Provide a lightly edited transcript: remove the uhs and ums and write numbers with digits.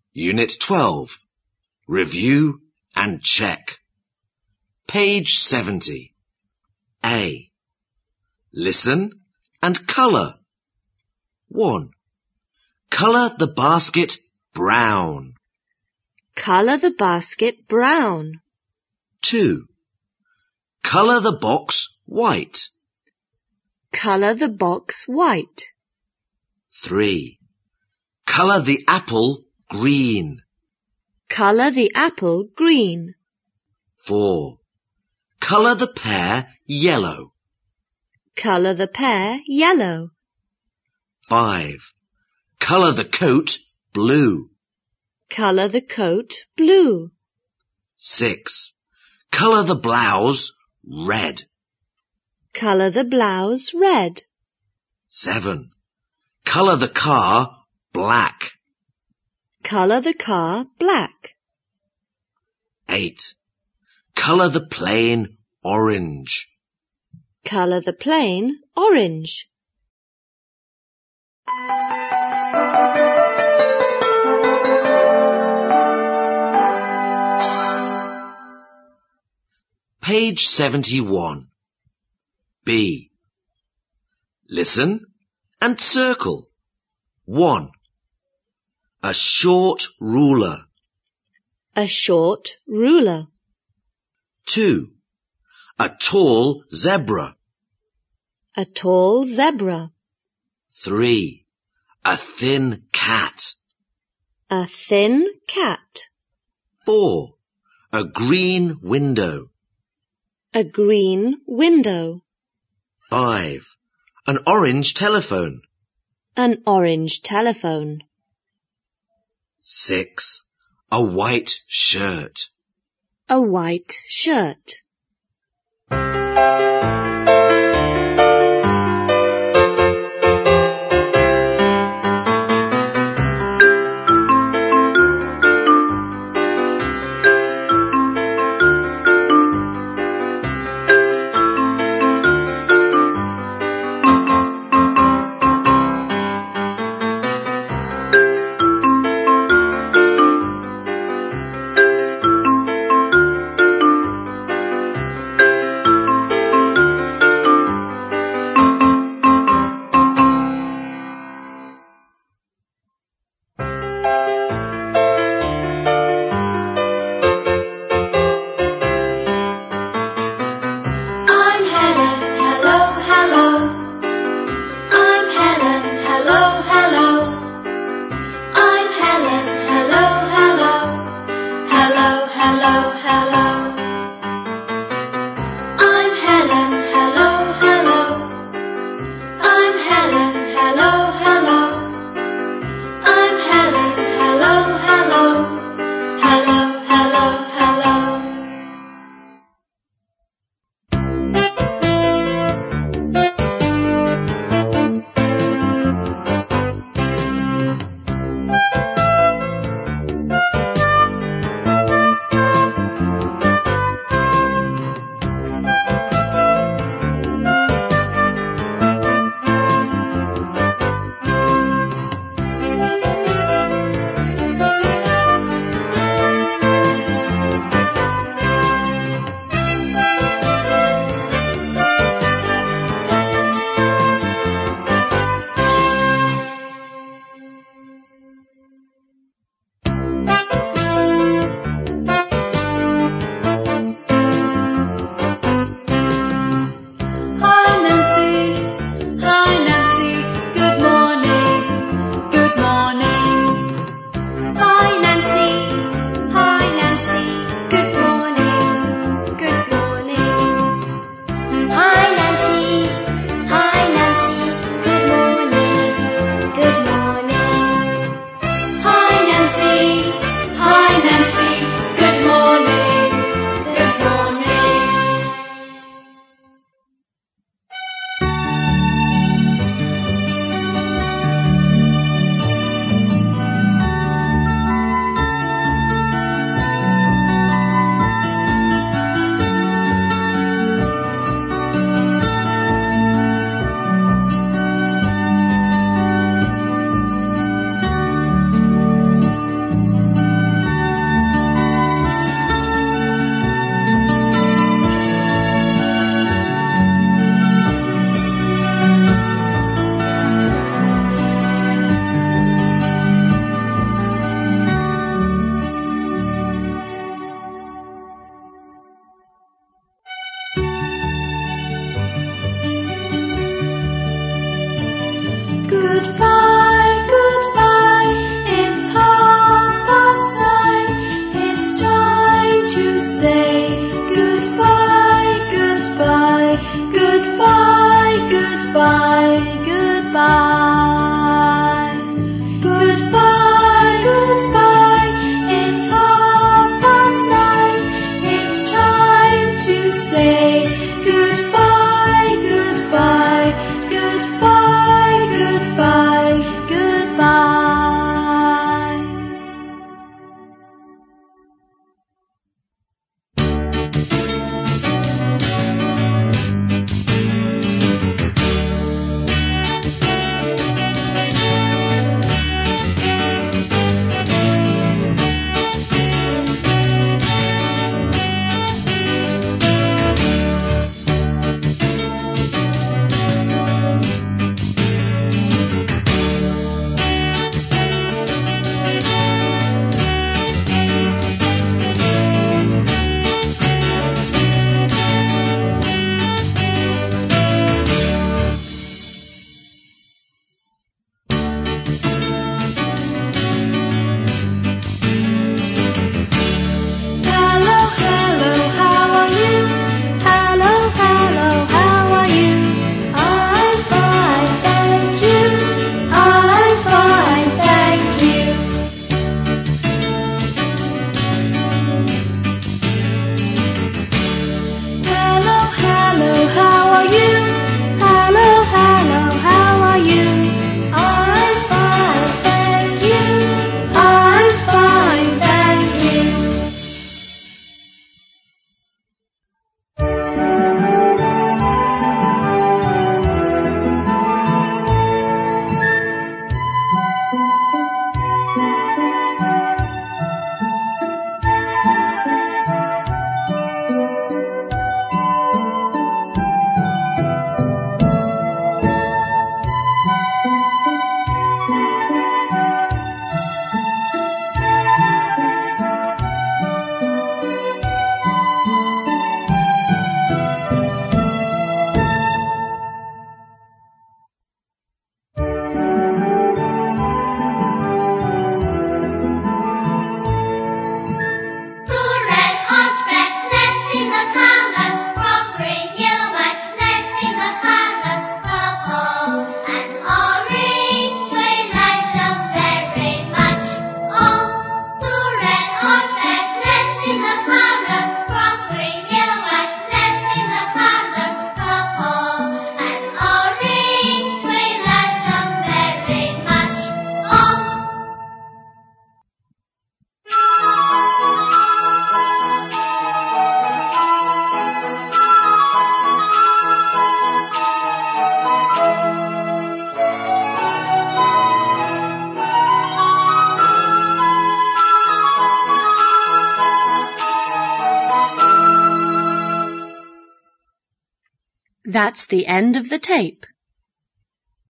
Unit 12. Review and check. Page 70. A. Listen and colour. 1. Colour the basket brown. Colour the basket brown. 2. Colour the box white. Colour the box white. 3. Colour the apple green. Colour the apple green. 4. Colour the pear yellow. Colour the pear yellow. 5. Colour the coat blue. Colour the coat blue. 6. Colour the blouse red. Colour the blouse red. 7. Colour the car black. Colour the car black. 8. Colour the plane orange. Colour the plane orange. Page 71. B. Listen and circle. 1. A short ruler. A short ruler. 2. A tall zebra. A tall zebra. 3. A thin cat. A thin cat. 4. A green window. A green window. 5. An orange telephone. An orange telephone. 6. A white shirt. A white shirt. That's the end of the tape.